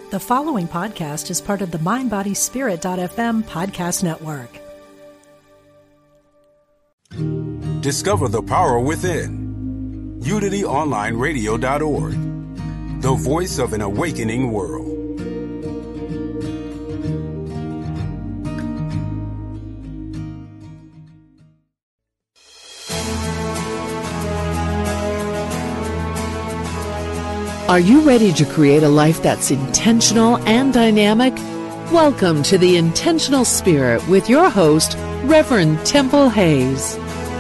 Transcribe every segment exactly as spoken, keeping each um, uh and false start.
The following podcast is part of the mind body spirit dot f m podcast network. Discover the power within. unity online radio dot org. The voice of an awakening world. Are you ready to create a life that's intentional and dynamic? Welcome to The Intentional Spirit with your host, Reverend Temple Hayes.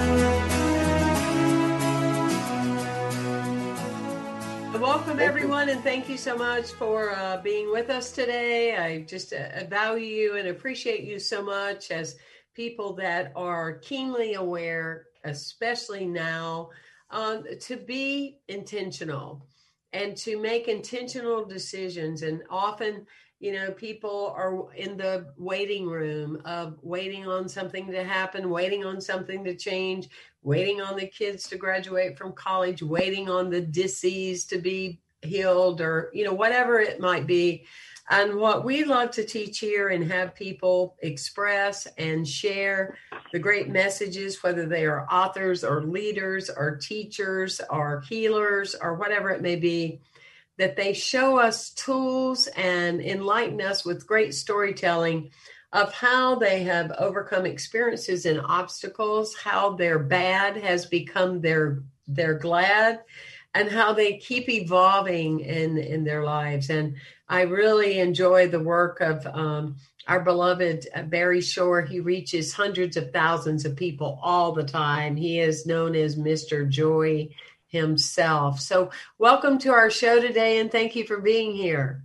Welcome, everyone, and thank you so much for uh, being with us today. I just uh, value you and appreciate you so much as people that are keenly aware, especially now, um, to be intentional and to make intentional decisions. And often, you know, people are in the waiting room of waiting on something to happen, waiting on something to change, waiting on the kids to graduate from college, waiting on the disease to be healed, or, you know, whatever it might be. And what we love to teach here and have people express and share the great messages, whether they are authors or leaders or teachers or healers or whatever it may be, that they show us tools and enlighten us with great storytelling of how they have overcome experiences and obstacles, how their bad has become their their glad, and how they keep evolving in, in their lives. And I really enjoy the work of um, our beloved Barry Shore. He reaches hundreds of thousands of people all the time. He is known as Mister Joy himself. So welcome to our show today, and thank you for being here.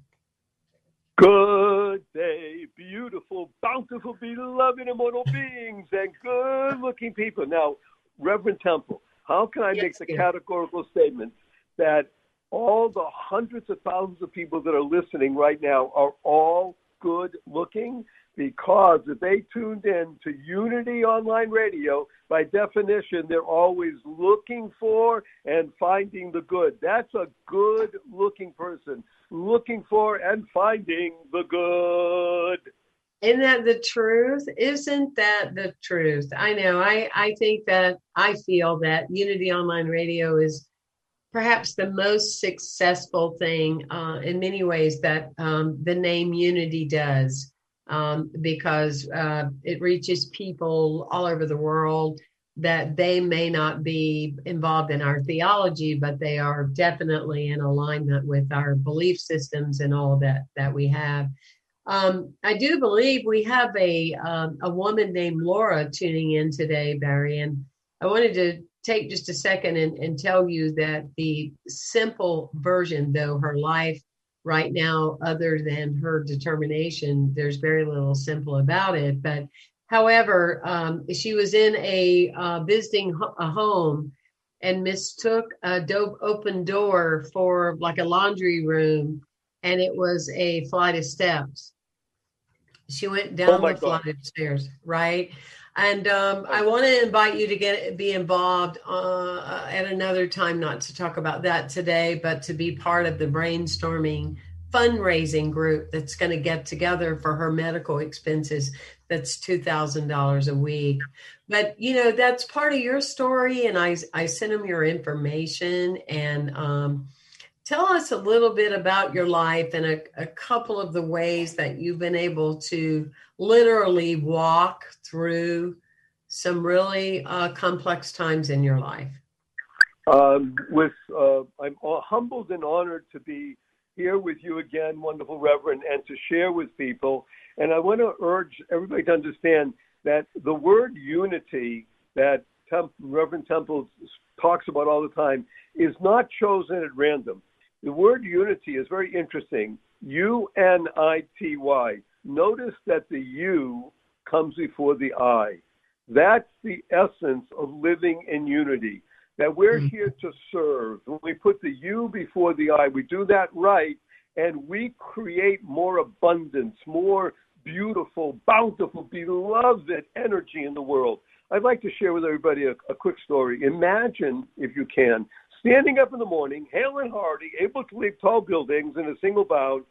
Good day, beautiful, bountiful, beloved, immortal beings, and good-looking people. Now, Reverend Temple, how can I Yes, make the dear. categorical statement that all the hundreds of thousands of people that are listening right now are all good-looking? Because if they tuned in to Unity Online Radio, by definition, they're always looking for and finding the good. That's a good-looking person, looking for and finding the good. Isn't that the truth? Isn't that the truth? I know. I, I think that I feel that Unity Online Radio is perhaps the most successful thing uh, in many ways that um, the name Unity does, um, because uh, it reaches people all over the world that they may not be involved in our theology, but they are definitely in alignment with our belief systems and all that that we have. Um, I do believe we have a um, a woman named Laura tuning in today, Barry, and I wanted to take just a second and, and tell you that the simple version, though her life right now, other than her determination, there's very little simple about it. But however, um, she was in a uh, visiting ho- a home and mistook a do- open door for like a laundry room, and it was a flight of steps. She went down Oh my the flight God. of stairs, right? And um, I want to invite you to get be involved uh, at another time, not to talk about that today, but to be part of the brainstorming fundraising group that's going to get together for her medical expenses. That's two thousand dollars a week. But, you know, that's part of your story. And I, I sent them your information. And um, tell us a little bit about your life and a, a couple of the ways that you've been able to literally walk through some really uh, complex times in your life. Um, with uh, I'm humbled and honored to be here with you again, wonderful Reverend, and to share with people. And I want to urge everybody to understand that the word unity that Temp- Reverend Temple talks about all the time is not chosen at random. The word unity is very interesting. U N I T Y. Notice that the U comes before the I. That's the essence of living in unity, that we're here to serve. When we put the U before the I, we do that right, and we create more abundance, more beautiful, bountiful, beloved energy in the world. I'd like to share with everybody a, a quick story. Imagine, if you can, standing up in the morning, hale and hearty, able to leap tall buildings in a single bound,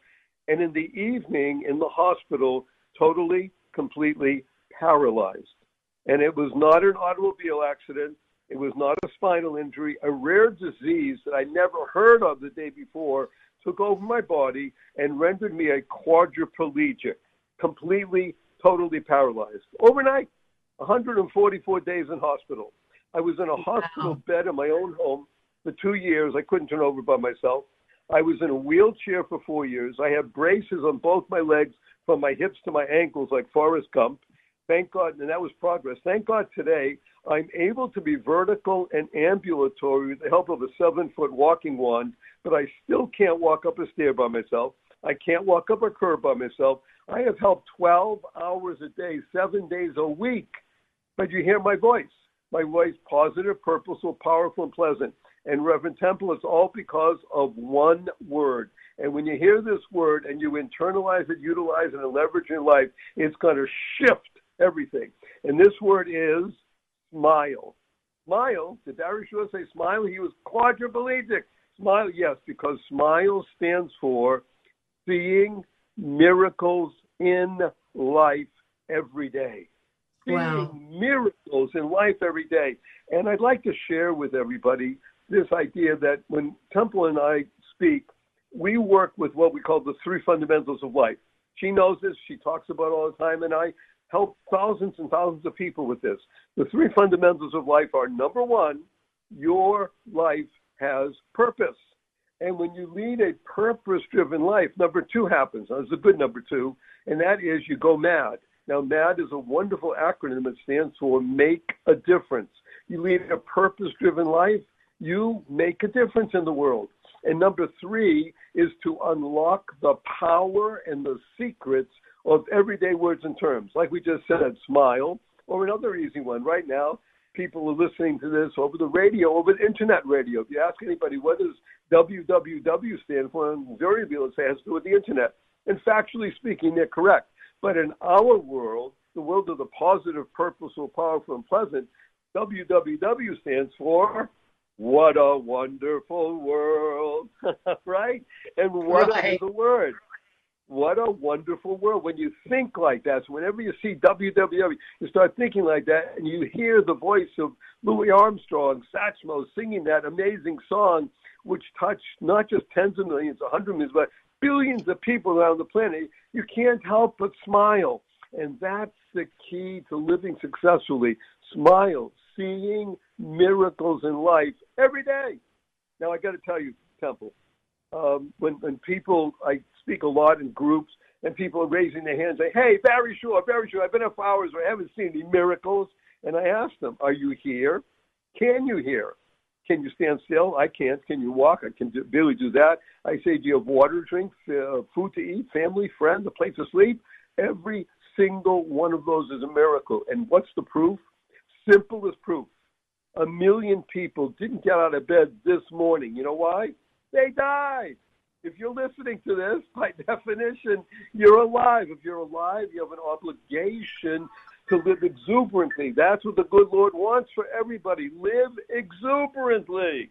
and in the evening in the hospital, totally, completely paralyzed. And it was not an automobile accident. It was not a spinal injury. A rare disease that I never heard of the day before took over my body and rendered me a quadriplegic, completely, totally paralyzed. Overnight, one hundred forty-four days in hospital. I was in a hospital bed in my own home for two years. I couldn't turn over by myself. I was in a wheelchair for four years. I had braces on both my legs from my hips to my ankles like Forrest Gump. Thank God, and that was progress. Thank God today I'm able to be vertical and ambulatory with the help of a seven-foot walking wand, but I still can't walk up a stair by myself. I can't walk up a curb by myself. I have helped twelve hours a day, seven days a week. But you hear my voice. My voice, positive, purposeful, powerful, and pleasant. And Reverend Temple, it's all because of one word. And when you hear this word and you internalize it, utilize it, and leverage in life, it's going to shift everything. And this word is smile. Smile. Did Barry Shore say smile? He was quadriplegic. Smile, yes, because smile stands for seeing miracles in life every day. Seeing Wow. miracles in life every day. And I'd like to share with everybody this idea that when Temple and I speak, we work with what we call the three fundamentals of life. She knows this. She talks about it all the time, and I help thousands and thousands of people with this. The three fundamentals of life are, number one, your life has purpose. And when you lead a purpose-driven life, number two happens. Now, there's a good number two, and that is you go mad. Now, MAD is a wonderful acronym that stands for Make a Difference. You lead a purpose-driven life, you make a difference in the world. And number three is to unlock the power and the secrets of everyday words and terms. Like we just said, smile, or another easy one. Right now, people are listening to this over the radio, over the internet radio. If you ask anybody, what does W W W stand for? Invariably, they'll say it has to do with the internet. And factually speaking, they're correct. But in our world, the world of the positive, purposeful, powerful, and pleasant, W W W stands for what a wonderful world, right? And what Right. is a word? What a wonderful world. When you think like that, so whenever you see W W W, you start thinking like that, and you hear the voice of Louis Armstrong, Satchmo, singing that amazing song, which touched not just tens of millions, a hundred millions, but billions of people around the planet, you can't help but smile. And that's the key to living successfully. Smile, seeing miracles in life every day. Now, I got to tell you, Temple, um, when, when people, I speak a lot in groups, and people are raising their hands, say, hey, Barry Shore, Barry Shore, I've been up for hours, I haven't seen any miracles. And I ask them, are you here? Can you hear? Can you stand still? I can't. Can you walk? I can do, barely do that. I say, do you have water to drink, uh, food to eat, family, friends, a place to sleep? Every single one of those is a miracle. And what's the proof? Simple as proof. A million people didn't get out of bed this morning. You know why? They died. If you're listening to this, by definition, you're alive. If you're alive, you have an obligation to live exuberantly. That's what the good Lord wants for everybody. Live exuberantly.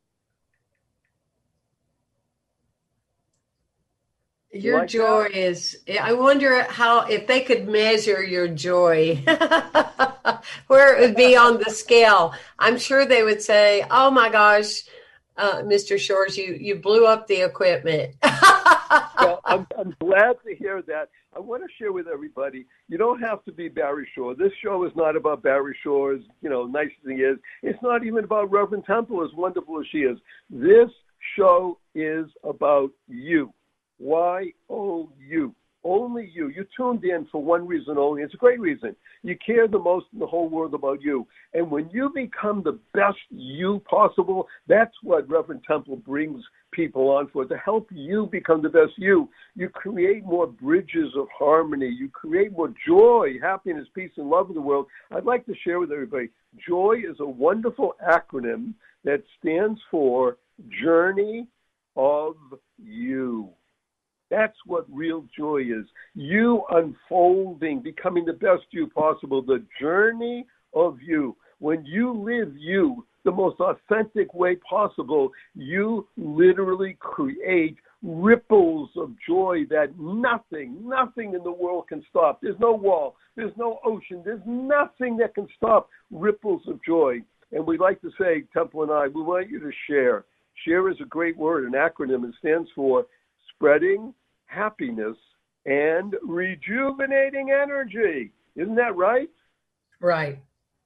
Your Like joy that? is, I wonder how, if they could measure your joy, where it would be on the scale. I'm sure they would say, oh my gosh, uh, Mister Shores, you, you blew up the equipment. Well, I'm, I'm glad to hear that. I want to share with everybody, you don't have to be Barry Shore. This show is not about Barry Shore, as you know, nice as he is. It's not even about Reverend Temple, as wonderful as she is. This show is about you. Y O U. Only you. You tuned in for one reason only. It's a great reason. You care the most in the whole world about you. And when you become the best you possible, that's what Reverend Temple brings people on for, to help you become the best you. You create more bridges of harmony. You create more joy, happiness, peace, and love in the world. I'd like to share with everybody, joy is a wonderful acronym that stands for Journey of You. That's what real joy is. You unfolding, becoming the best you possible, the journey of you. When you live you the most authentic way possible, you literally create ripples of joy that nothing, nothing in the world can stop. There's no wall. There's no ocean. There's nothing that can stop ripples of joy. And we like to say, Temple and I, we want you to share. Share is a great word, an acronym. It stands for spreading happiness and rejuvenating energy. Isn't that right? Right.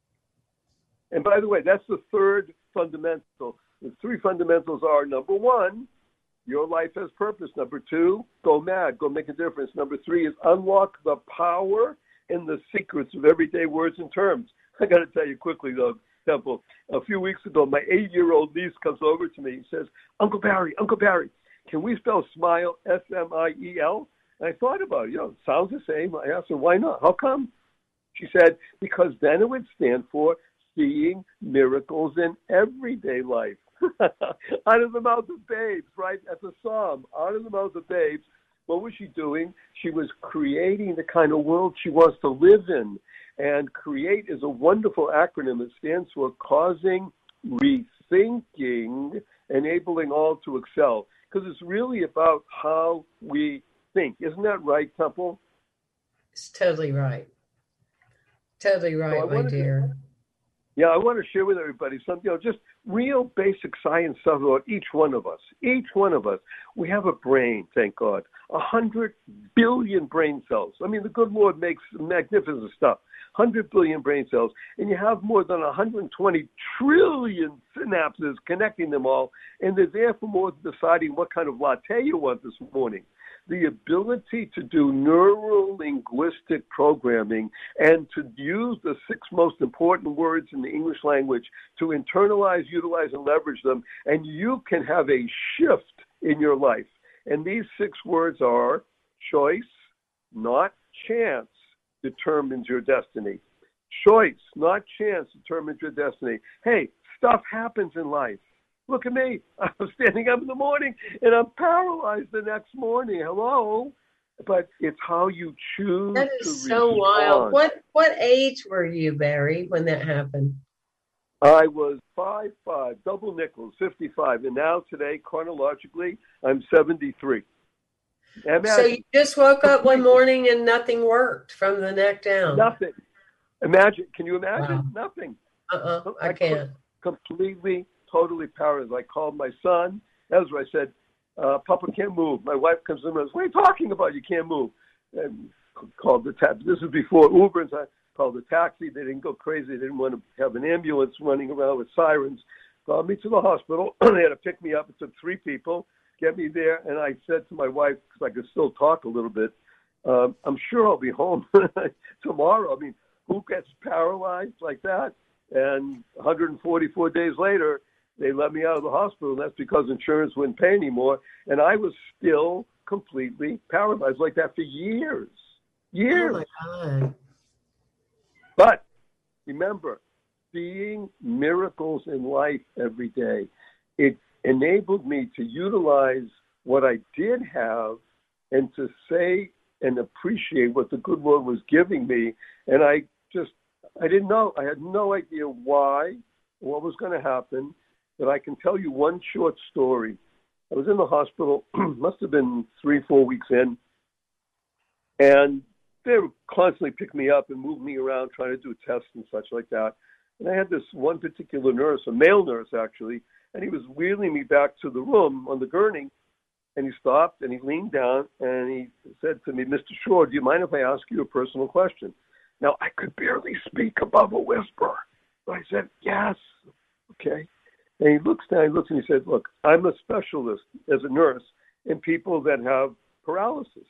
And by the way, that's the third fundamental. The three fundamentals are, number one, your life has purpose. Number two, go mad, go make a difference. Number three is unlock the power and the secrets of everyday words and terms. I got to tell you quickly, though, Temple, a few weeks ago, my eight-year-old niece comes over to me and says, Uncle Barry, Uncle Barry, can we spell smile, S M I E L? And I thought about it. You know, it sounds the same. I asked her, why not? How come? She said, because then it would stand for seeing miracles in everyday life. Out of the mouth of babes, right? That's a psalm. Out of the mouth of babes. What was she doing? She was creating the kind of world she wants to live in. And CREATE is a wonderful acronym. It stands for causing, rethinking, enabling all to excel. Because it's really about how we think. Isn't that right, Temple? It's totally right. Totally right, so my dear. To, yeah, I want to share with everybody some, you know, just real basic science stuff about each one of us. Each one of us. We have a brain, thank God. A hundred billion brain cells. I mean, the good Lord makes magnificent stuff. Hundred billion brain cells. And you have more than one hundred twenty trillion synapses connecting them all. And they're there for more than deciding what kind of latte you want this morning. The ability to do neuro-linguistic programming and to use the six most important words in the English language to internalize, utilize, and leverage them, and you can have a shift in your life. And these six words are choice, not chance, determines your destiny. Choice, not chance, determines your destiny. Hey, stuff happens in life. Look at me. I'm standing up in the morning and I'm paralyzed the next morning. Hello? But it's how you choose that is to so respond. Wild. What what age were you, Barry, when that happened? I was five five, double nickels, fifty-five. And now today, chronologically, I'm seventy-three. Imagine, so you just woke up one morning and nothing worked from the neck down? Nothing. Imagine. Can you imagine? Wow. Nothing. Uh-uh. I, I can't. Completely, totally paralyzed. I called my son. Ezra, I said, uh, Papa can't move. My wife comes in and says, what are you talking about? You can't move. And called the taxi. This was before Uber, and so I called the taxi. They didn't go crazy. They didn't want to have an ambulance running around with sirens. Called me to the hospital. They had to pick me up. It took three people, get me there. And I said to my wife, because I could still talk a little bit, um, I'm sure I'll be home tomorrow. I mean, who gets paralyzed like that? And one hundred forty-four days later, they let me out of the hospital. And that's because insurance wouldn't pay anymore. And I was still completely paralyzed like that for years. Years. Oh, my God. But remember, seeing miracles in life every day, it enabled me to utilize what I did have and to say and appreciate what the good Lord was giving me. And I just, I didn't know. I had no idea why, what was going to happen. But I can tell you one short story. I was in the hospital, must have been three, four weeks in, and they would constantly pick me up and move me around, trying to do tests and such like that. And I had this one particular nurse, a male nurse actually, and he was wheeling me back to the room on the gurney, and he stopped and he leaned down and he said to me, Mister Shore, do you mind if I ask you a personal question? Now, I could barely speak above a whisper. But I said, yes, okay. And he looks down, he looks and he said, look, I'm a specialist as a nurse in people that have paralysis.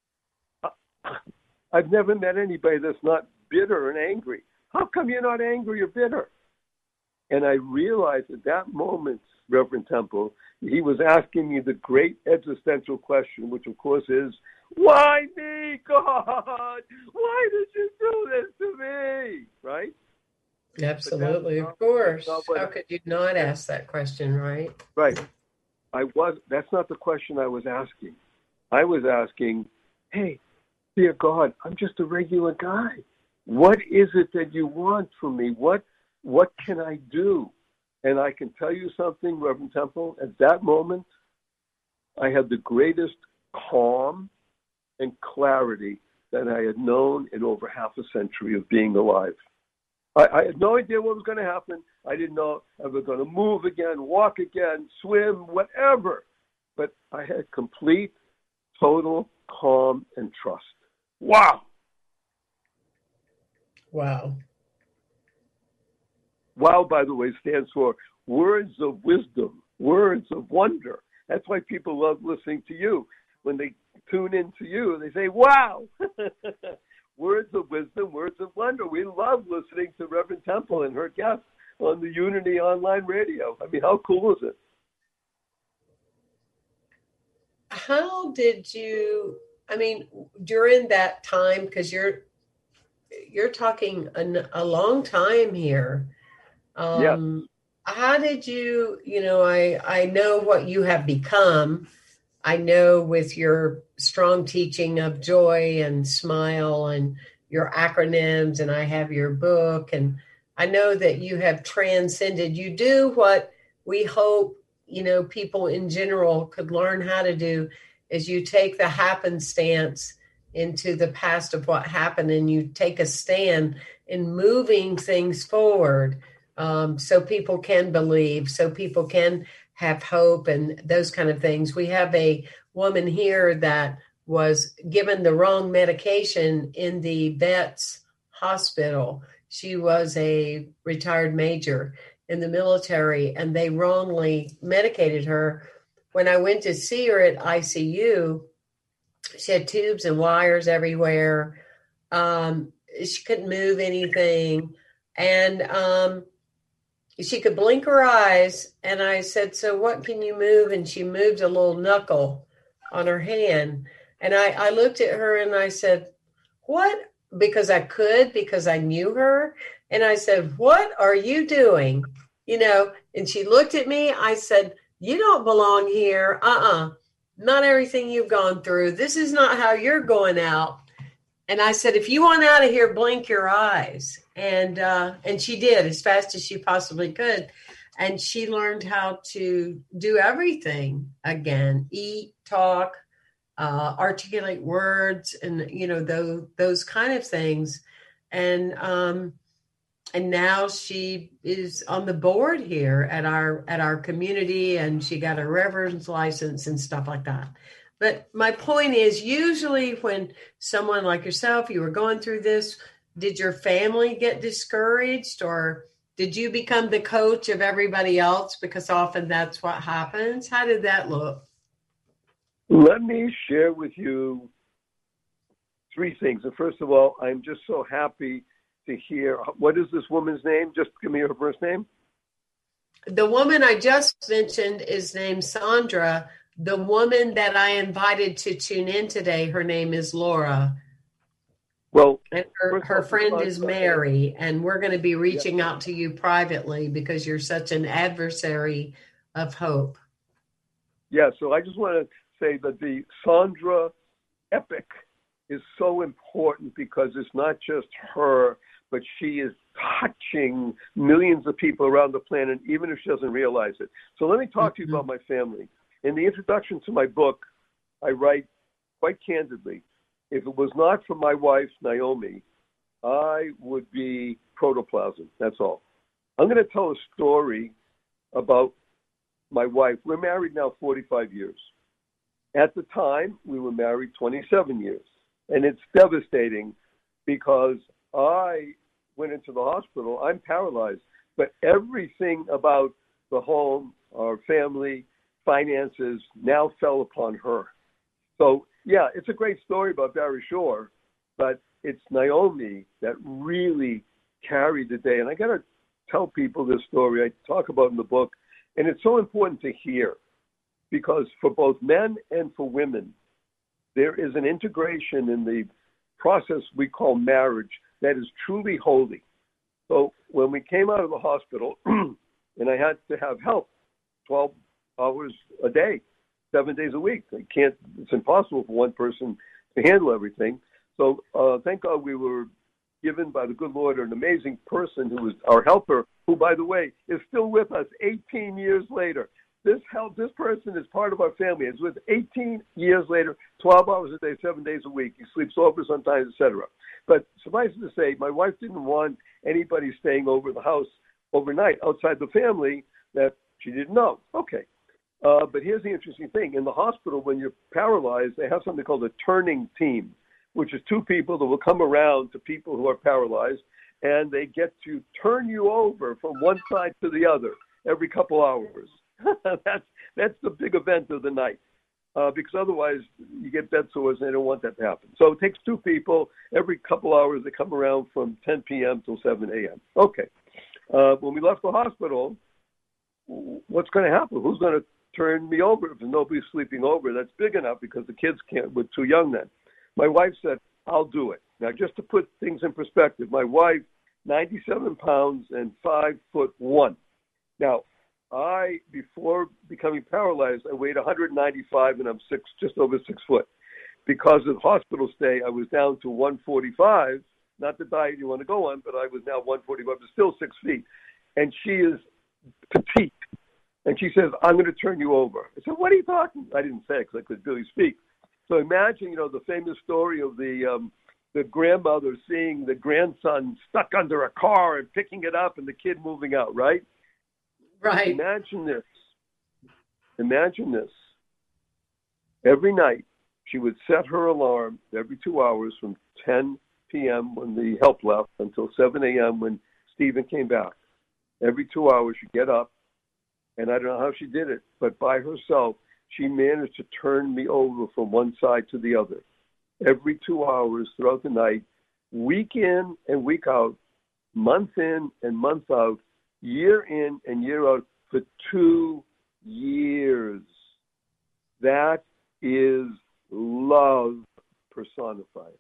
I've never met anybody that's not bitter and angry. How come you're not angry or bitter? And I realized at that moment, Reverend Temple, he was asking me the great existential question, which of course is, why me, God? Why did you do this to me? Right? Absolutely, of course. How could you not ask that question, right? Right. I was. That's not the question I was asking. I was asking, hey, dear God, I'm just a regular guy. What is it that you want from me? What what can I do? And I can tell you something, Reverend Temple, at that moment, I had the greatest calm and clarity that I had known in over half a century of being alive. I, I had no idea what was going to happen. I didn't know if I was going to move again, walk again, swim, whatever. But I had complete, total calm and trust. Wow. Wow. WOW, by the way, stands for Words of Wisdom, Words of Wonder. That's why people love listening to you. When they tune into you, they say, wow. Words of wisdom, words of wonder. We love listening to Reverend Temple and her guests on the Unity Online Radio. I mean, how cool is it? How did you, I mean, during that time, because you're you're talking a, a long time here. Um, yeah. How did you, you know, I, I know what you have become. I know with your strong teaching of joy and smile and your acronyms, and I have your book, and I know that you have transcended. You do what we hope, you know, people in general could learn how to do, is you take the happenstance into the past of what happened, and you take a stand in moving things forward, um, so people can believe, so people can have hope and those kind of things. We have a woman here that was given the wrong medication in the vet's hospital. She was a retired major in the military, and they wrongly medicated her. When I went to see her at I C U, she had tubes and wires everywhere. Um, she couldn't move anything. And um, she could blink her eyes. And I said, so what can you move? And she moved a little knuckle on her hand. And I, I looked at her and I said, what? Because I could, because I knew her. And I said, what are you doing? You know, and she looked at me. I said, you don't belong here. Uh-uh. Not everything you've gone through. This is not how you're going out. And I said, if you want out of here, blink your eyes. And uh, and she did as fast as she possibly could. And she learned how to do everything again, eat, talk, uh, articulate words, and, you know, those, those kind of things. And um, and now she is on the board here at our at our community, and she got a reverend's license and stuff like that. But my point is, usually when someone like yourself, you were going through this, did your family get discouraged, or did you become the coach of everybody else? Because often that's what happens. How did that look? Let me share with you three things. And first of all, I'm just so happy to hear. What is this woman's name? Just give me her first name. The woman I just mentioned is named Sandra. The woman that I invited to tune in today, her name is Laura. Well, and her, her friend is Mary, and we're going to be reaching yeah. out to you privately because you're such an adversary of hope. Yeah, so I just want to say that the Sandra epic is so important because it's not just her, but she is touching millions of people around the planet, even if she doesn't realize it. So let me talk mm-hmm. to you about my family. In the introduction to my book, I write quite candidly, if it was not for my wife, Naomi, I would be protoplasm. That's all. I'm going to tell a story about my wife. We're married now forty-five years. At the time, we were married twenty-seven years. And it's devastating because I went into the hospital. I'm paralyzed. But everything about the home, our family, finances now fell upon her. So, yeah, it's a great story about Barry Shore, but it's Naomi that really carried the day. And I got to tell people this story I talk about in the book. And it's so important to hear because for both men and for women, there is an integration in the process we call marriage that is truly holy. So when we came out of the hospital, and I had to have help twelve hours a day, seven days a week. I can't, it's impossible for one person to handle everything. So uh, thank God we were given by the good Lord an amazing person who was our helper, who, by the way, is still with us eighteen years later. this help, this person is part of our family. It's with eighteen years later, twelve hours a day, seven days a week. He sleeps over sometimes, et cetera. But suffice it to say, my wife didn't want anybody staying over the house overnight outside the family that she didn't know. Okay. Uh, but here's the interesting thing. In the hospital, when you're paralyzed, they have something called a turning team, which is two people that will come around to people who are paralyzed, and they get to turn you over from one side to the other every couple hours. that's that's the big event of the night, uh, because otherwise you get bed sores, and they don't want that to happen. So it takes two people every couple hours. They come around from ten p.m. till seven a.m. Okay. Uh, when we left the hospital, what's going to happen? Who's going to turn me over if nobody's sleeping over? That's big enough because the kids can't, were too young then. My wife said, I'll do it. Now, just to put things in perspective, my wife, ninety-seven pounds and five foot one. Now, I, before becoming paralyzed, I weighed one hundred ninety-five and I'm six, just over six foot. Because of hospital stay, I was down to one forty-five, not the diet you want to go on, but I was now one forty-five, but still six feet. And she is petite. And she says, I'm going to turn you over. I said, what are you talking? I didn't say it because I could barely speak. So imagine, you know, the famous story of the um, the grandmother seeing the grandson stuck under a car and picking it up and the kid moving out, right? Right. Imagine this. Imagine this. Every night, she would set her alarm every two hours from ten p.m. when the help left until seven a.m. when Stephen came back. Every two hours, she'd get up, and I don't know how she did it, but by herself, she managed to turn me over from one side to the other. Every two hours throughout the night, week in and week out, month in and month out, year in and year out, for two years. That is love personified.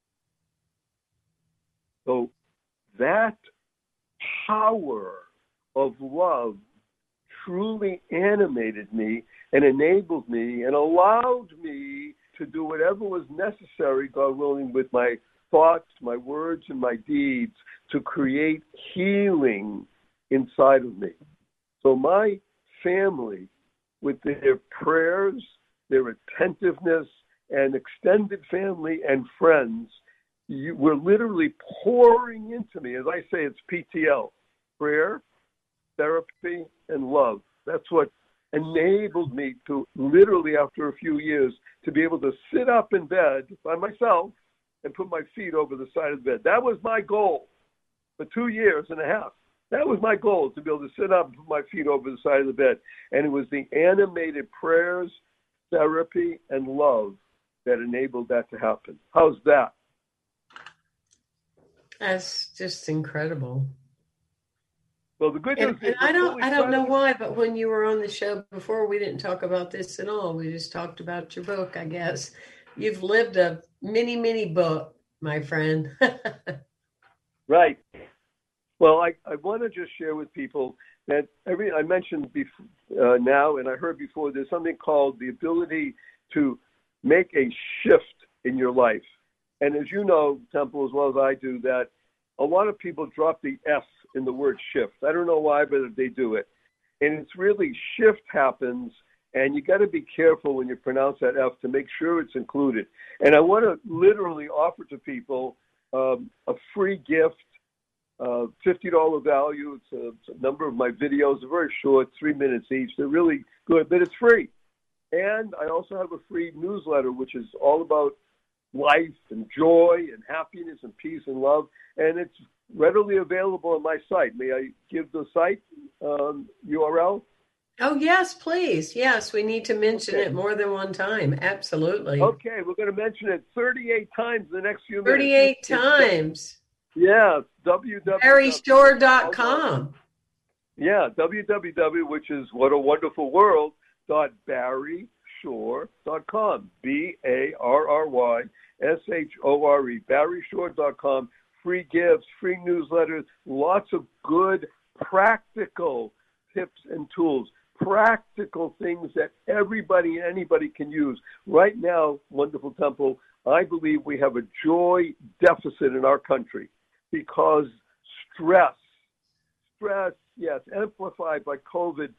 So that power of love truly animated me and enabled me and allowed me to do whatever was necessary, God willing, with my thoughts, my words, and my deeds to create healing inside of me. So my family, with their prayers, their attentiveness, and extended family and friends, you, were literally pouring into me. As I say, it's P T L, prayer, therapy, and love. That's what enabled me to literally, after a few years, to be able to sit up in bed by myself and put my feet over the side of the bed. That was my goal for two years and a half. That was my goal, to be able to sit up and put my feet over the side of the bed. And it was the animated prayers, therapy, and love that enabled that to happen. How's that? That's just incredible. Well, the good and, news and is I don't, I don't know to... why, but when you were on the show before, we didn't talk about this at all. We just talked about your book, I guess. You've lived a mini, mini book, my friend. Right. Well, I, I want to just share with people that every I mentioned before, uh, now, and I heard before, there's something called the ability to make a shift in your life. And as you know, Temple, as well as I do, that a lot of people drop the F in the word shift. I don't know why, but they do it. And it's really shift happens, and you got to be careful when you pronounce that F to make sure it's included. And I want to literally offer to people um, a free gift, uh, fifty dollars value. It's a, it's a number of my videos. They're very short, three minutes each. They're really good, but it's free. And I also have a free newsletter, which is all about life and joy and happiness and peace and love. And it's readily available on my site. May I give the site um, U R L? Oh, yes, please. Yes, we need to mention okay. it more than one time. Absolutely. Okay, we're going to mention it thirty-eight times in the next few minutes. thirty-eight times. Yeah, w w w barry shore dot com. Yeah, w w w, which is what a wonderful world, dot barry shore dot com. B A R R Y S H O R E, barry shore dot com. Free gifts, free newsletters, lots of good practical tips and tools, practical things that everybody and anybody can use. Right now, Wonderful Temple, I believe we have a joy deficit in our country because stress, stress, yes, amplified by COVID, but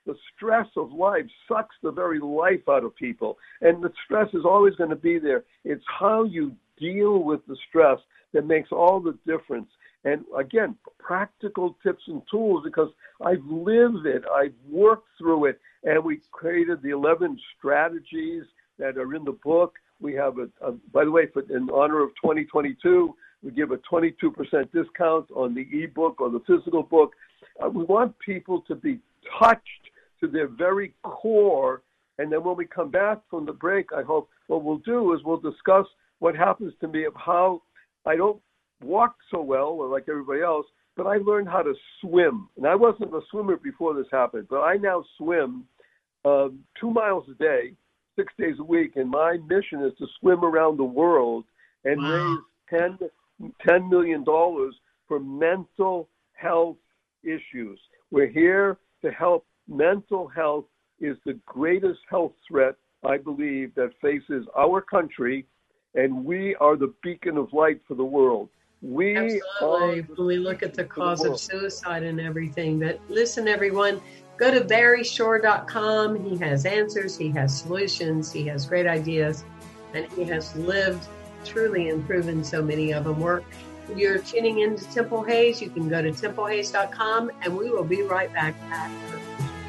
the stress of life sucks the very life out of people. And the stress is always going to be there. It's how you deal with the stress that makes all the difference. And again, practical tips and tools, because I've lived it, I've worked through it, and we created the eleven strategies that are in the book. We have a, a by the way, for, in honor of twenty twenty-two, we give a twenty-two percent discount on the ebook or the physical book. Uh, we want people to be touched to their very core. And then when we come back from the break, I hope what we'll do is we'll discuss what happens to me of how I don't walk so well or like everybody else, but I learned how to swim. And I wasn't a swimmer before this happened, but I now swim uh, two miles a day, six days a week. And my mission is to swim around the world and wow. raise ten million dollars for mental health issues. We're here to help. Mental health is the greatest health threat, I believe, that faces our country, and we are the beacon of light for the world. We Absolutely. When we look at the cause of suicide and everything, that listen, everyone, go to Barry Shore dot com. He has answers, he has solutions, he has great ideas, and he has lived truly and proven so many of them work. If you're tuning in to Temple Hayes, you can go to temple hayes dot com, and we will be right back after.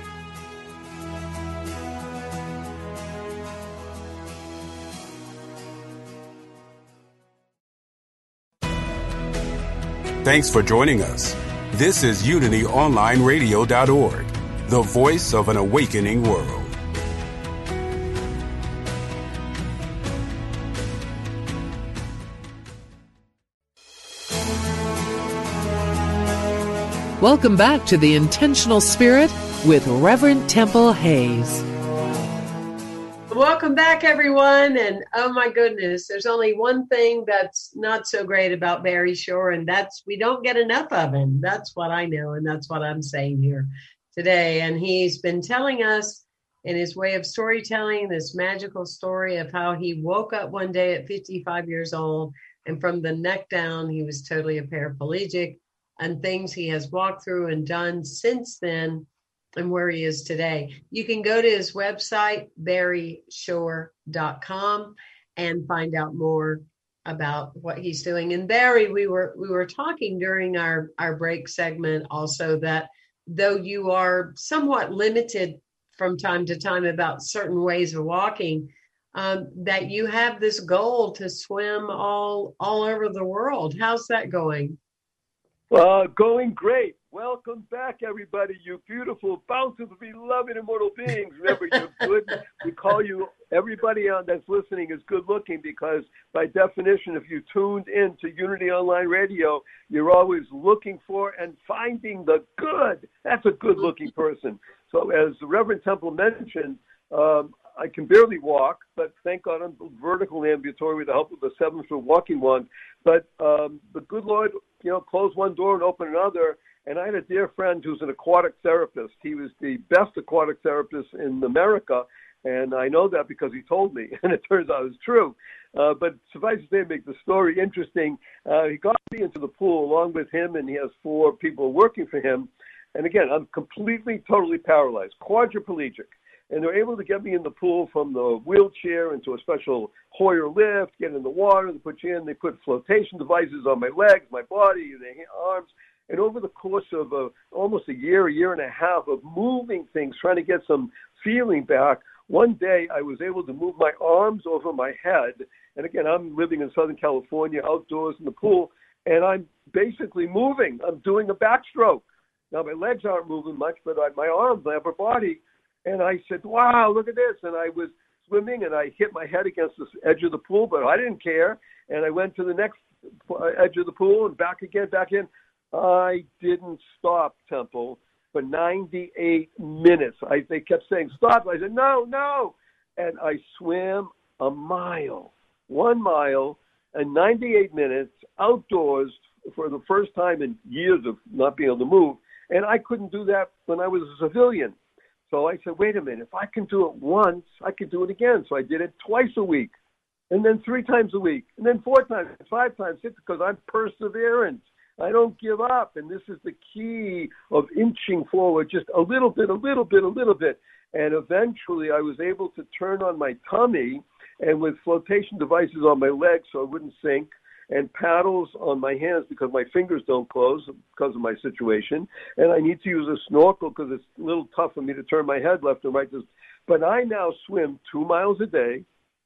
Thanks for joining us. This is unity online radio dot org, the voice of an awakening world. Welcome back to The Intentional Spirit with Reverend Temple Hayes. Welcome back, everyone. And oh my goodness, there's only one thing that's not so great about Barry Shore, and that's we don't get enough of him. That's what I know, and that's what I'm saying here today. And he's been telling us in his way of storytelling this magical story of how he woke up one day at fifty-five years old, and from the neck down, he was totally a paraplegic, and things he has walked through and done since then, and where he is today. You can go to his website, Barry Shore dot com, and find out more about what he's doing. And Barry, we were we were talking during our, our break segment also that though you are somewhat limited from time to time about certain ways of walking, um, that you have this goal to swim all all over the world. How's that going? Uh, going great. Welcome back, everybody, you beautiful, bountiful, beloved, immortal beings. Remember, you're good. We call you, everybody on that's listening is good looking because, by definition, if you tuned in to Unity Online Radio, you're always looking for and finding the good. That's a good looking person. So, as Reverend Temple mentioned, um, I can barely walk, but thank God I'm vertical ambulatory with the help of the seven-foot walking wand. But um, the good Lord, you know, closed one door and opened another. And I had a dear friend who's an aquatic therapist. He was the best aquatic therapist in America, and I know that because he told me, and it turns out it's true. Uh, but suffice to say, make the story interesting. Uh, he got me into the pool along with him, and he has four people working for him. And again, I'm completely, totally paralyzed, quadriplegic. And they're able to get me in the pool from the wheelchair into a special Hoyer lift, get in the water, they put you in, they put flotation devices on my legs, my body, the arms. And over the course of a, almost a year, a year and a half of moving things, trying to get some feeling back, one day I was able to move my arms over my head. And again, I'm living in Southern California, outdoors in the pool, and I'm basically moving. I'm doing a backstroke. Now, my legs aren't moving much, but I, my arms, my upper body. And I said, wow, look at this. And I was swimming, and I hit my head against the edge of the pool, but I didn't care. And I went to the next edge of the pool and back again, back in. I didn't stop, Temple, for ninety-eight minutes. I, they kept saying, stop. I said, no, no. And I swam a mile, one mile, and ninety-eight minutes outdoors for the first time in years of not being able to move. And I couldn't do that when I was a civilian. So I said, wait a minute, if I can do it once, I can do it again. So I did it twice a week, and then three times a week, and then four times, five times, six, because I'm perseverant. I don't give up. And this is the key of inching forward just a little bit, a little bit, a little bit. And eventually I was able to turn on my tummy and with flotation devices on my legs so I wouldn't sink, and paddles on my hands because my fingers don't close because of my situation. And I need to use a snorkel because it's a little tough for me to turn my head left and right. But I now swim two miles a day,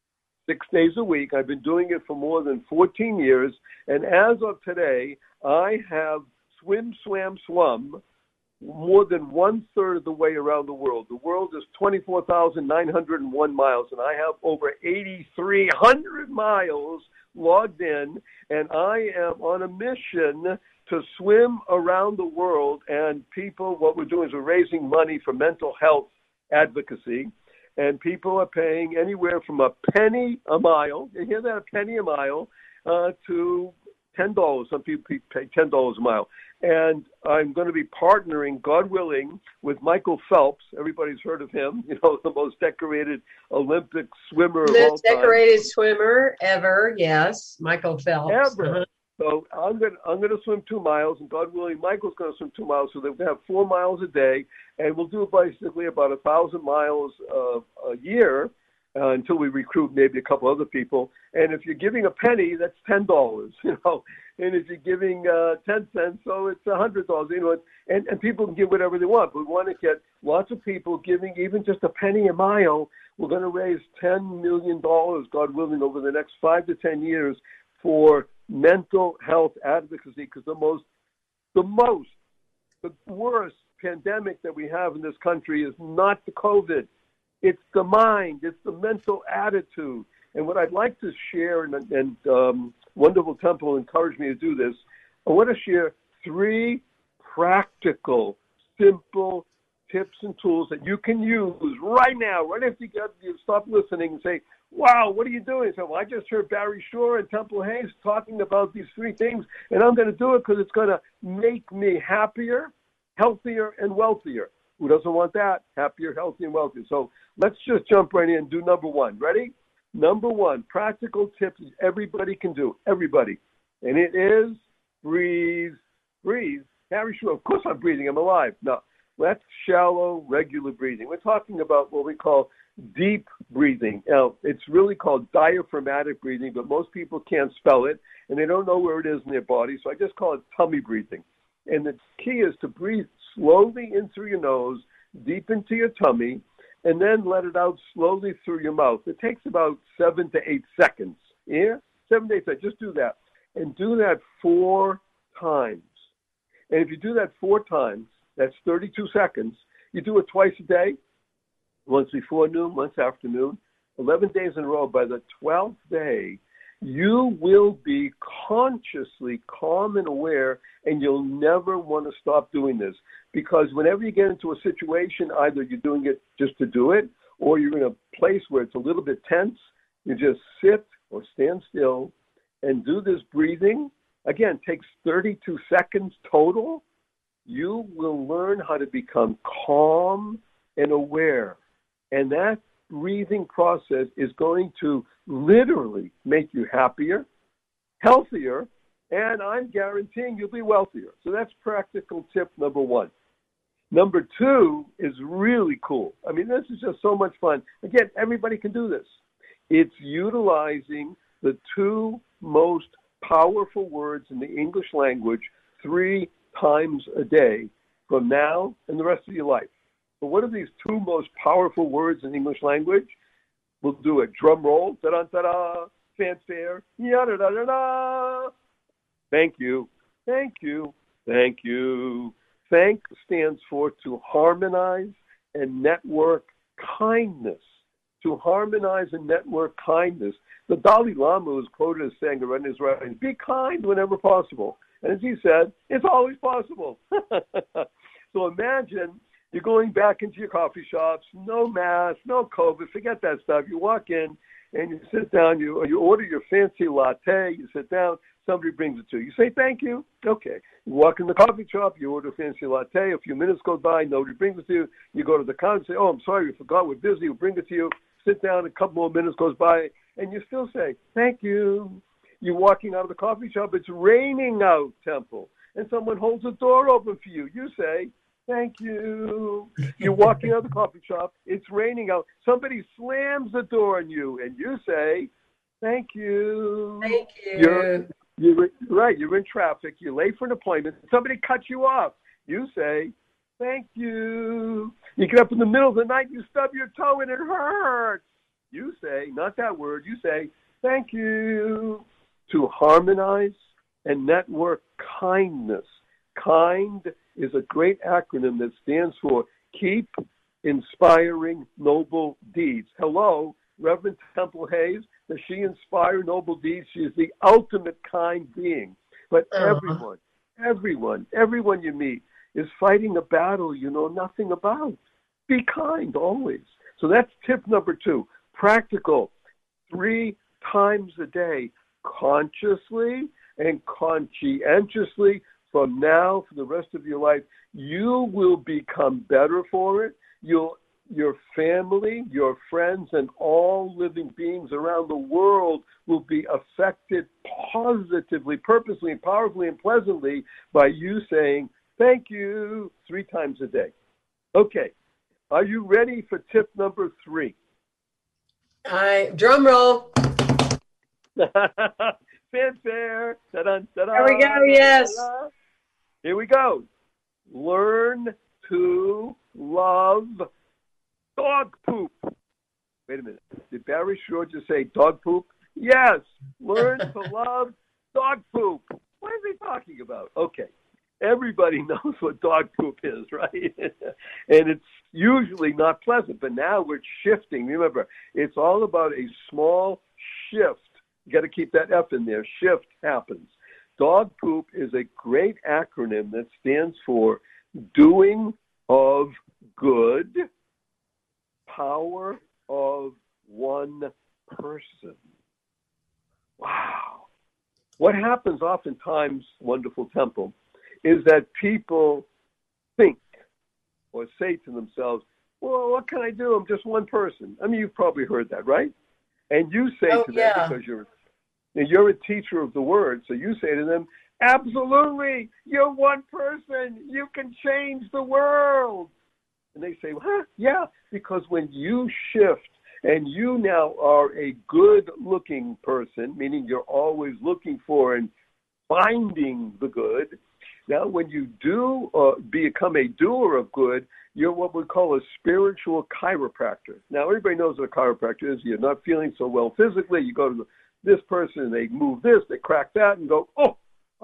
six days a week. I've been doing it for more than fourteen years. And as of today, I have swim, swam, swum more than one third of the way around the world. The world is twenty-four thousand nine hundred one miles, and I have over eighty-three hundred miles logged in, and I am on a mission to swim around the world. And people, what we're doing is we're raising money for mental health advocacy, and people are paying anywhere from a penny a mile, you hear that, a penny a mile, uh, to ten dollars. Some people pay ten dollars a mile. And I'm going to be partnering, God willing, with Michael Phelps. Everybody's heard of him, you know, the most decorated Olympic swimmer of all time. Most decorated swimmer ever, yes, Michael Phelps. Ever. Uh-huh. So I'm going to, I'm going to swim two miles, and God willing, Michael's going to swim two miles, so they're going to have four miles a day, and we'll do basically about a thousand miles uh, a year uh, until we recruit maybe a couple other people. And if you're giving a penny, that's ten dollars, you know. And if you're giving uh, ten cents, so it's one hundred dollars, you know, and, and people can give whatever they want. But we want to get lots of people giving even just a penny a mile. We're going to raise ten million dollars, God willing, over the next five to ten years for mental health advocacy, because the most, the most, the worst pandemic that we have in this country is not the COVID. It's the mind. It's the mental attitude. And what I'd like to share, and, and um, Wonderful Temple encouraged me to do this, I want to share three practical, simple tips and tools that you can use right now, right after you, get, you stop listening and say, wow, what are you doing? So, well, I just heard Barry Shore and Temple Hayes talking about these three things, and I'm going to do it because it's going to make me happier, healthier, and wealthier. Who doesn't want that? Happier, healthier, and wealthier. So let's just jump right in and do number one. Ready? Number one, practical tips everybody can do, everybody. And it is breathe, breathe. Harry Shore, of course I'm breathing, I'm alive. No, that's shallow, regular breathing. We're talking about what we call deep breathing. Now, it's really called diaphragmatic breathing, but most people can't spell it, and they don't know where it is in their body, so I just call it tummy breathing. And the key is to breathe slowly in through your nose, deep into your tummy, and then let it out slowly through your mouth. It takes about seven to eight seconds. Yeah? Seven to eight seconds. Just do that. And do that four times. And if you do that four times, that's thirty-two seconds. You do it twice a day, once before noon, once afternoon, eleven days in a row. By the twelfth day, you will be consciously calm and aware, and you'll never want to stop doing this. Because whenever you get into a situation, either you're doing it just to do it, or you're in a place where it's a little bit tense, you just sit or stand still and do this breathing. Again, it takes thirty-two seconds total. You will learn how to become calm and aware. And that breathing process is going to literally make you happier, healthier, and I'm guaranteeing you'll be wealthier. So that's practical tip number one. Number two is really cool. I mean, this is just so much fun. Again, everybody can do this. It's utilizing the two most powerful words in the English language three times a day from now and the rest of your life. But what are these two most powerful words in English language? We'll do it. Drum roll, da-da-da-da, fanfare, ya-da-da-da-da. Thank you, thank you, thank you. Thank stands for to harmonize and network kindness. To harmonize and network kindness. The Dalai Lama is quoted as saying in his writings, be kind whenever possible. And as he said, it's always possible. So imagine you're going back into your coffee shops, no mask, no COVID, forget that stuff. You walk in and you sit down, you you order your fancy latte, you sit down, somebody brings it to you. You say, thank you. Okay. You walk in the coffee shop, you order a fancy latte, a few minutes go by, nobody brings it to you. You go to the counter and say, oh, I'm sorry, we forgot, we're busy, we'll bring it to you. Sit down, a couple more minutes goes by, and you still say, thank you. You're walking out of the coffee shop, it's raining out, Temple. and someone holds the door open for you. You say, thank you. You're walking out of the coffee shop. It's raining out. Somebody slams the door on you, and you say, thank you. Thank you. You're, you're right. You're in traffic. You're late for an appointment. Somebody cuts you off. You say, thank you. You get up in the middle of the night. You stub your toe, and it hurts. You say, not that word. You say, thank you. To harmonize and network kindness. KIND is a great acronym that stands for Keep Inspiring Noble Deeds. Hello, Reverend Temple Hayes. Does she inspire noble deeds? She is the ultimate kind being. But uh-huh. everyone, everyone, everyone you meet is fighting a battle you know nothing about. Be kind always. So that's tip number two. Practical. Three times a day. Consciously and conscientiously from now for the rest of your life, you will become better for it. You'll, your family, your friends, and all living beings around the world will be affected positively, purposely, and powerfully, and pleasantly by you saying, thank you, three times a day. Okay. Are you ready for tip number three? I, drum roll. Fanfare. Da-dun, da-dun, there we go, yes. da-dun. Here we go. Learn to love dog poop. Wait a minute. Did Barry Shore just say dog poop? Yes. Learn to love dog poop. What is he talking about? Okay. Everybody knows what dog poop is, right? And it's usually not pleasant, but now we're shifting. Remember, it's all about a small shift. You got to keep that F in there. Shift happens. Dog poop is a great acronym that stands for doing of good, power of one person. Wow. What happens oftentimes, wonderful Temple, is that people think or say to themselves, well, what can I do? I'm just one person. I mean, you've probably heard that, right? And you say oh, to them, yeah. because you're you're a teacher of the word, so you say to them, absolutely, you're one person. You can change the world. And they say, huh? Yeah, because when you shift and you now are a good-looking person, meaning you're always looking for and finding the good, now when you do uh, become a doer of good, you're what we call a spiritual chiropractor. Now, everybody knows what a chiropractor is. You're not feeling so well physically. You go to this person, and they move this, they crack that, and go, oh,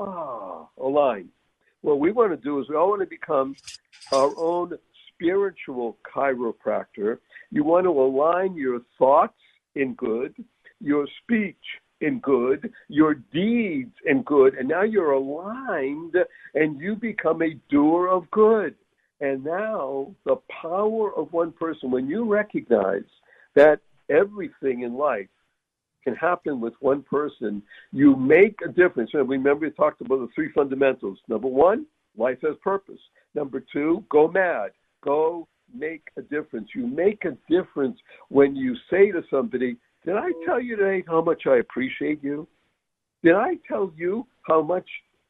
ah, align. What we want to do is we all want to become our own spiritual chiropractor. You want to align your thoughts in good, your speech in good, your deeds in good, and now you're aligned, and you become a doer of good. And now the power of one person, when you recognize that everything in life can happen with one person, you make a difference. Remember, we talked about the three fundamentals. Number one, life has purpose. Number two, go mad. Go make a difference. You make a difference when you say to somebody, did I tell you today how much I appreciate you? Did I tell you how much,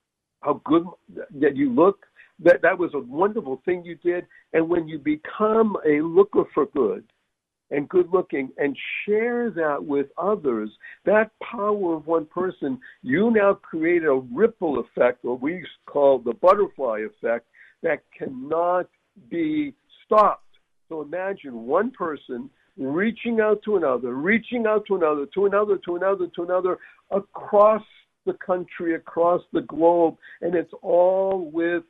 how good that you look? That that was a wonderful thing you did. And when you become a looker for good and good looking and share that with others, that power of one person, you now create a ripple effect, what we call the butterfly effect, that cannot be stopped. So imagine one person reaching out to another, reaching out to another, to another, to another, to another, across the country, across the globe, and it's all with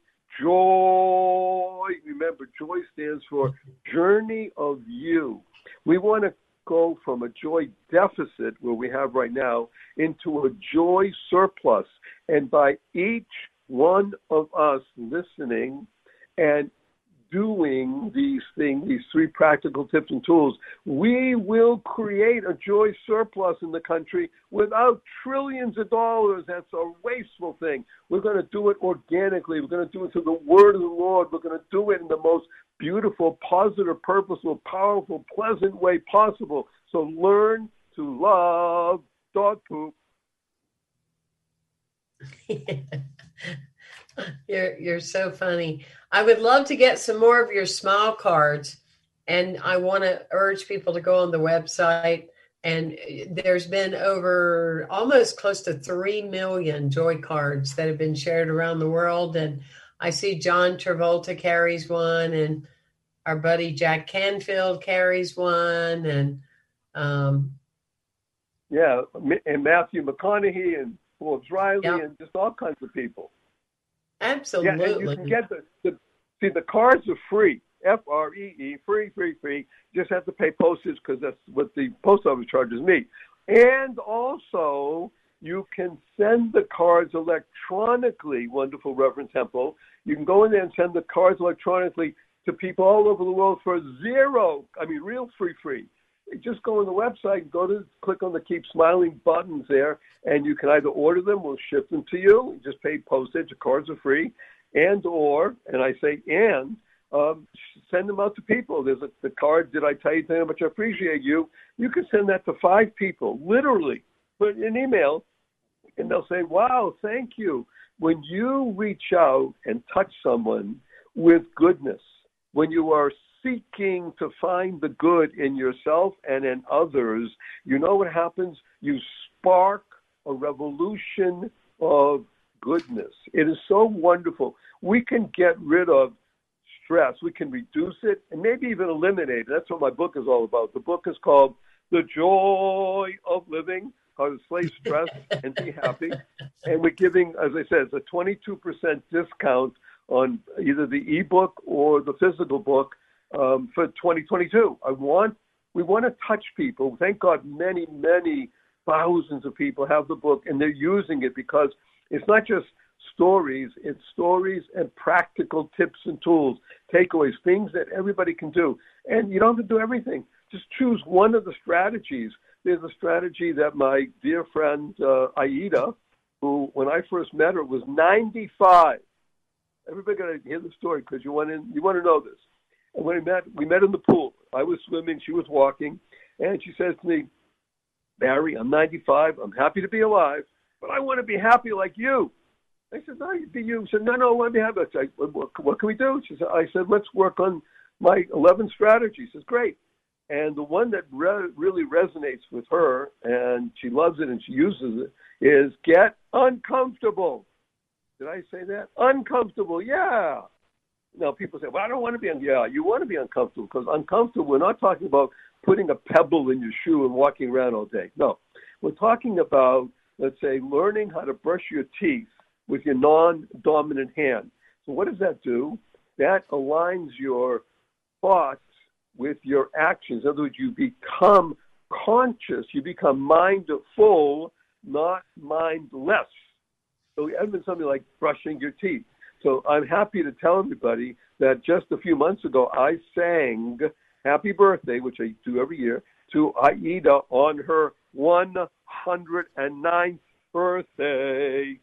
joy. Remember, joy stands for Journey of You. We want to go from a joy deficit, where we have right now, into a joy surplus. And by each one of us listening and doing these things, these three practical tips and tools, we will create a joy surplus in the country without trillions of dollars. That's a wasteful thing. We're going to do it organically. We're going to do it through the word of the Lord. We're going to do it in the most beautiful, positive, purposeful, powerful, pleasant way possible. So learn to love dog poop. You're you're so funny. I would love to get some more of your smile cards, and I want to urge people to go on the website. And there's been over almost close to three million joy cards that have been shared around the world. And I see John Travolta carries one, and our buddy Jack Canfield carries one, and um, yeah, and Matthew McConaughey and Forbes Riley yeah. and just all kinds of people. Absolutely. Yeah, and you can get the, the see the cards are free. F R E E, free, free, free. You just have to pay postage because that's what the post office charges me. And also, you can send the cards electronically, wonderful Reverend Temple. You can go in there and send the cards electronically to people all over the world for zero, I mean, real free, free. You just go on the website, go to, click on the Keep Smiling buttons there, and you can either order them, we'll ship them to you. You just pay postage, the cards are free, and or, and I say and, Um, send them out to people. There's a, the card, did I tell you how much I appreciate you? You can send that to five people, literally, put an email, and they'll say, wow, thank you. When you reach out and touch someone with goodness, when you are seeking to find the good in yourself and in others, you know what happens? You spark a revolution of goodness. It is so wonderful. We can get rid of stress. We can reduce it and maybe even eliminate it. That's what my book is all about. The book is called The Joy of Living, How to Slay Stress and Be Happy. And we're giving, as I said, it's a twenty-two percent discount on either the ebook or the physical book um, for twenty twenty-two. I want, we want to touch people. Thank God many, many thousands of people have the book and they're using it because it's not just stories, it's stories and practical tips and tools, takeaways, things that everybody can do. And you don't have to do everything. Just choose one of the strategies. There's a strategy that my dear friend uh, Aida, who when I first met her was ninety-five. Everybody got to hear the story because you want to you want to know this. And when we met, we met in the pool. I was swimming, she was walking, and she says to me, Barry, I'm ninety-five. I'm happy to be alive, but I want to be happy like you. I said, no, be you. She said, no, no, I want to be happy. I said, what, what can we do? She said, I said, let's work on my eleven strategies. She says, great. And the one that re- really resonates with her, and she loves it and she uses it, is get uncomfortable. Did I say that? Uncomfortable, yeah. Now, people say, well, I don't want to be, un-. yeah, you want to be uncomfortable because uncomfortable, we're not talking about putting a pebble in your shoe and walking around all day. No, we're talking about, let's say, learning how to brush your teeth with your non-dominant hand. So what does that do? That aligns your thoughts with your actions. In other words, you become conscious, you become mindful, not mindless. So even something like brushing your teeth. So I'm happy to tell everybody that just a few months ago, I sang Happy Birthday, which I do every year, to Aida on her one hundred ninth birthday.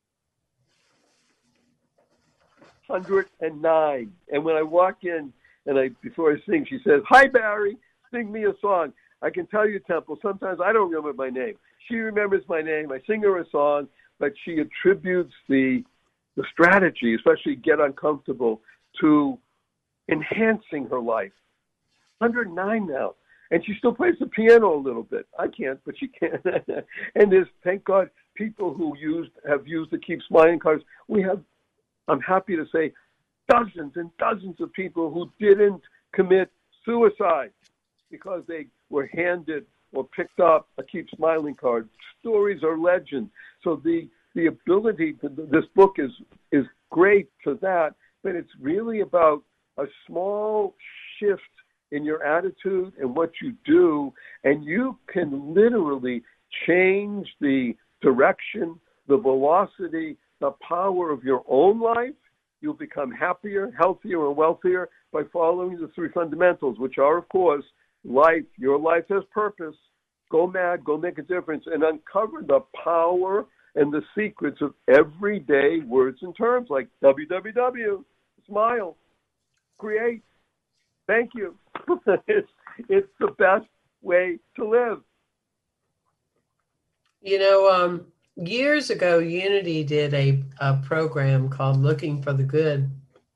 one hundred nine. And when I walk in, and I before I sing, she says, hi, Barry, sing me a song. I can tell you, Temple, sometimes I don't remember my name. She remembers my name. I sing her a song, but she attributes the the strategy, especially Get Uncomfortable, to enhancing her life. one hundred nine now. And she still plays the piano a little bit. I can't, but she can. And there's, thank God, people who used have used the Keep Smiling cards. We have, I'm happy to say, dozens and dozens of people who didn't commit suicide because they were handed or picked up a Keep Smiling card. Stories are legend. So the the ability, to, this book is is great for that, but it's really about a small shift in your attitude and what you do, and you can literally change the direction, the velocity, the power of your own life. You'll become happier, healthier, and wealthier by following the three fundamentals, which are, of course, life. Your life has purpose. Go mad, go make a difference, and uncover the power and the secrets of everyday words and terms like W W W, smile, create, thank you. it's, it's the best way to live. You know, um, years ago, Unity did a, a program called Looking for the Good.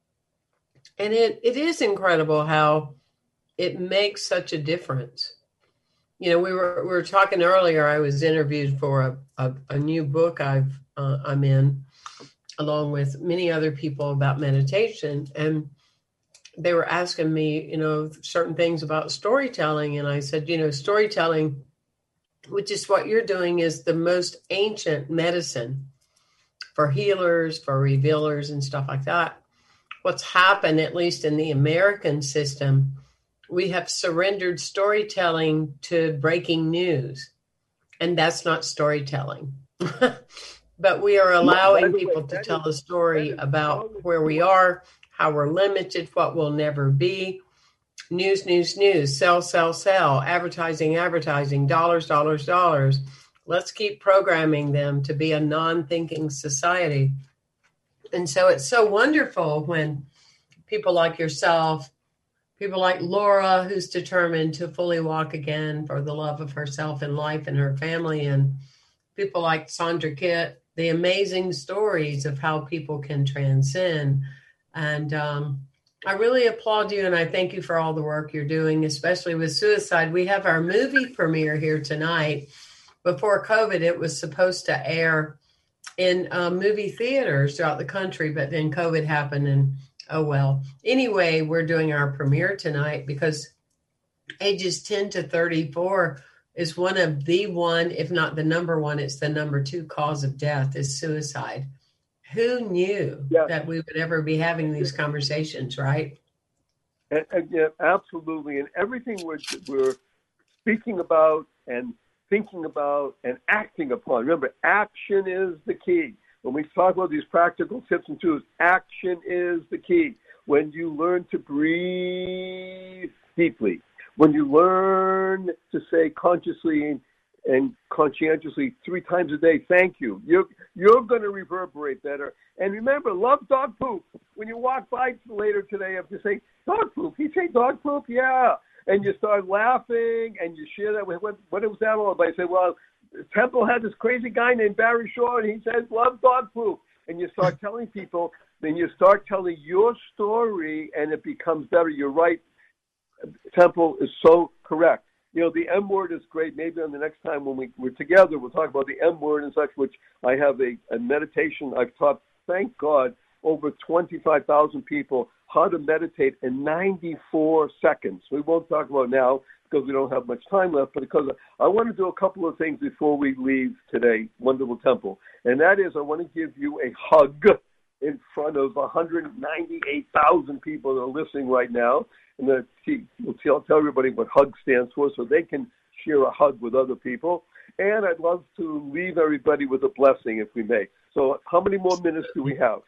And it, it is incredible how it makes such a difference. You know, we were we were talking earlier. I was interviewed for a, a, a new book I've uh, I'm in, along with many other people, about meditation, and they were asking me, you know, certain things about storytelling, and I said, you know, storytelling, which is what you're doing, is the most ancient medicine for healers, for revealers, and stuff like that. What's happened, at least in the American system, we have surrendered storytelling to breaking news, and that's not storytelling. But we are allowing people to tell a story about where we are, how we're limited, what will never be. News, news, news, sell, sell, sell, advertising, advertising, dollars, dollars, dollars. Let's keep programming them to be a non-thinking society. And so it's so wonderful when people like yourself, people like Laura, who's determined to fully walk again for the love of herself and life and her family, and people like Sandra Kitt, the amazing stories of how people can transcend. And um, I really applaud you, and I thank you for all the work you're doing, especially with suicide. We have our movie premiere here tonight. Before COVID, it was supposed to air in uh, movie theaters throughout the country, but then COVID happened, and oh well. Anyway, we're doing our premiere tonight because ages ten to thirty-four is one of the one, if not the number one, it's the number two cause of death is suicide. Who knew yeah. that we would ever be having these conversations, right? And, and, yeah, absolutely. And everything we're, we're speaking about and thinking about and acting upon. Remember, action is the key. When we talk about these practical tips and tools, action is the key. When you learn to breathe deeply, when you learn to say consciously and conscientiously three times a day, thank you, you're, you're going to reverberate better. And remember, love dog poop. When you walk by later today, if you say, dog poop, he say dog poop? Yeah. And you start laughing and you share that with, what, what was that all about? You say, well, Temple had this crazy guy named Barry Shaw, and he says, love dog poop. And you start telling people, then you start telling your story, and it becomes better. You're right. Temple is so correct. You know, the M word is great. Maybe on the next time when we, we're together, we'll talk about the M word and such, which I have a, a meditation. I've taught, thank God, over twenty-five thousand people how to meditate in ninety-four seconds. We won't talk about now because we don't have much time left, but because I want to do a couple of things before we leave today, Wonderful Temple. And that is, I want to give you a hug in front of one hundred ninety-eight thousand people that are listening right now. And then we'll tell, tell everybody what HUG stands for so they can share a hug with other people. And I'd love to leave everybody with a blessing, if we may. So how many more minutes do we have?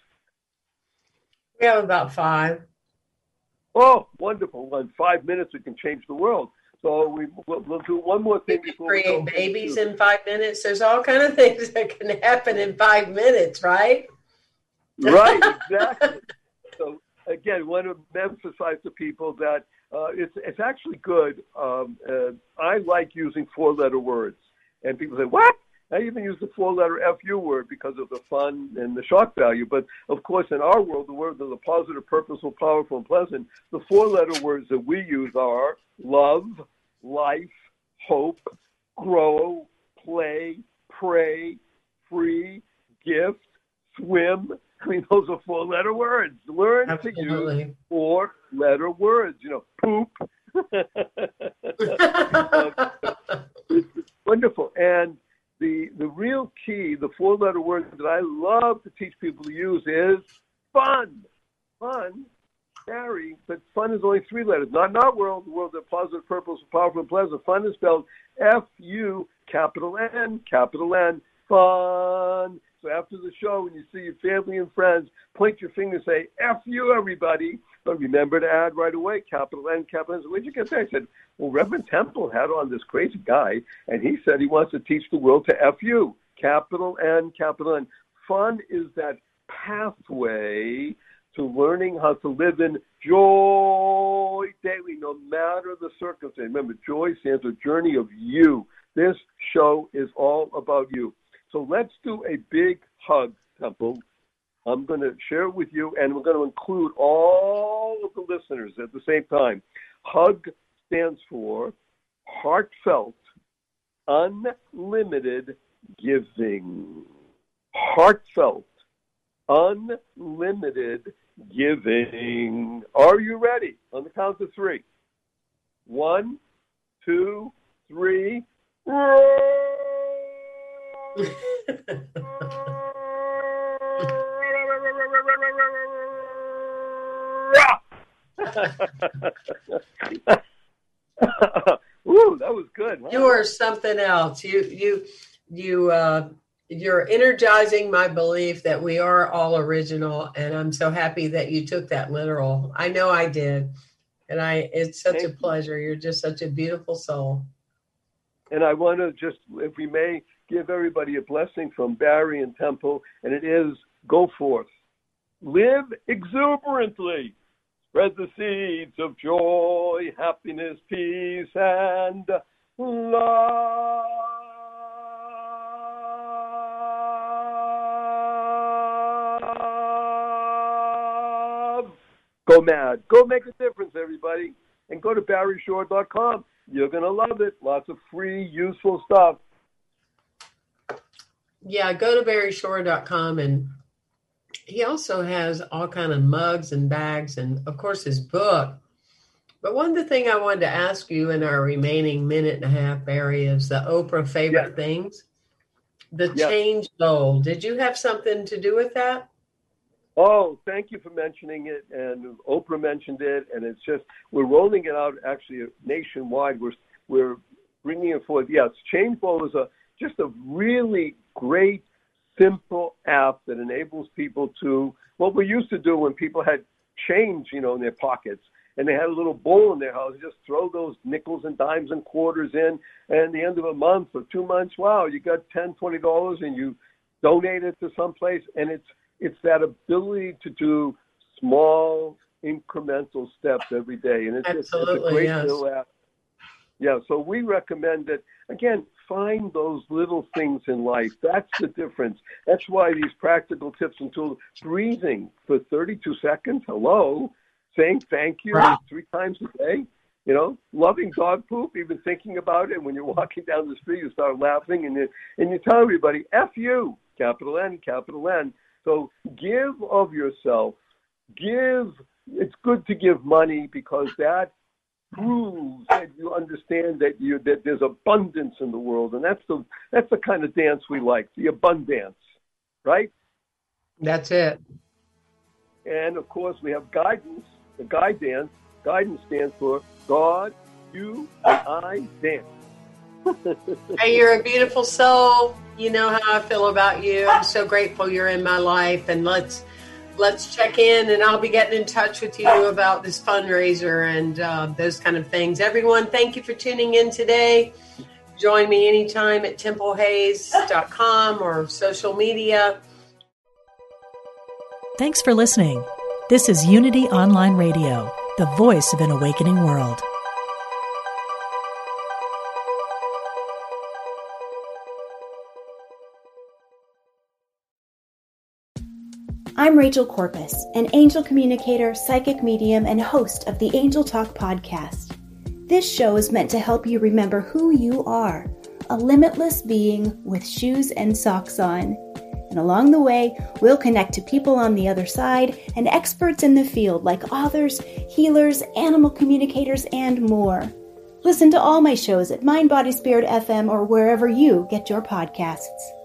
We have about five. Oh, wonderful. In five minutes, we can change the world. So we, we'll, we'll do one more thing we before create we go. babies in five minutes. There's all kind of things that can happen in five minutes, right? Right, exactly. So again, I want to emphasize to people that uh, it's it's actually good. Um, uh, I like using four-letter words, and people say, "What?" I even use the four-letter F U word because of the fun and the shock value. But of course, in our world, the words are the positive, purposeful, powerful, and pleasant. The four-letter words that we use are love, life, hope, grow, play, pray, free, gift, swim. I mean, those are four-letter words. Learn Absolutely. to use four-letter words. You know, poop. um, it's wonderful. And the the real key, the four-letter word that I love to teach people to use is fun. Fun, scary, but fun is only three letters. Not in our world, the world of positive, purposeful, powerful, and pleasant. Fun is spelled F U, capital N, capital N, fun. So after the show, when you see your family and friends, point your finger and say, F you, everybody. But remember to add right away, capital N, capital N. So where'd you get that? I said, well, Reverend Temple had on this crazy guy, and he said he wants to teach the world to F you, capital N, capital N. Fun is that pathway to learning how to live in joy daily, no matter the circumstance. Remember, joy stands for journey of you. This show is all about you. So let's do a big hug, Temple. I'm going to share it with you, and we're going to include all of the listeners at the same time. HUG stands for Heartfelt Unlimited Giving. Heartfelt Unlimited Giving. Are you ready? On the count of three. One, two, three. Ooh, that was good. Huh? You are something else. You, you, you, uh, you're energizing my belief that we are all original, and I'm so happy that you took that literal. I know I did, and I. It's such Thank a pleasure. You. You're just such a beautiful soul. And I want to just, if we may, give everybody a blessing from Barry and Temple, and it is: go forth, live exuberantly. Spread the seeds of joy, happiness, peace, and love. Go mad. Go make a difference, everybody. And go to barry shore dot com. You're going to love it. Lots of free, useful stuff. Yeah, go to barry shore dot com, and he also has all kind of mugs and bags and, of course, his book. But one of the things I wanted to ask you in our remaining minute and a half, Barry, is the Oprah favorite yeah. things. The yeah. change goal. Did you have something to do with that? Oh, thank you for mentioning it. And Oprah mentioned it. And it's just, we're rolling it out actually nationwide. We're, we're bringing it forth. Yes, Change Goal is a just a really great, simple app that enables people to, what we used to do when people had change, you know, in their pockets, and they had a little bowl in their house, just throw those nickels and dimes and quarters in, and at the end of a month or two months, wow, you got ten dollars, twenty dollars, and you donate it to someplace, and it's it's that ability to do small, incremental steps every day, and it's, just, it's a great yes. little app. Yeah, so we recommend that, again, find those little things in life. That's the difference. That's why these practical tips and tools, breathing for thirty-two seconds, hello, saying thank you right. three times a day, you know, loving dog poop, even thinking about it. When you're walking down the street, you start laughing, and you, and you tell everybody, F you, capital N, capital N. So give of yourself. Give. It's good to give money because that proves that you understand that you that there's abundance in the world, and that's the that's the kind of dance we like, the abundance, right? That's it. And of course, we have guidance. The guide dance. Guidance stands for God, you, and I dance. Hey, you're a beautiful soul. You know how I feel about you. I'm so grateful you're in my life, and let's. Let's check in, and I'll be getting in touch with you about this fundraiser and uh, those kind of things. Everyone, thank you for tuning in today. Join me anytime at temple hayes dot com or social media. Thanks for listening. This is Unity Online Radio, the voice of an awakening world. I'm Rachel Corpus, an angel communicator, psychic medium, and host of the Angel Talk podcast. This show is meant to help you remember who you are, a limitless being with shoes and socks on. And along the way, we'll connect to people on the other side and experts in the field like authors, healers, animal communicators, and more. Listen to all my shows at Mind Body Spirit F M or wherever you get your podcasts.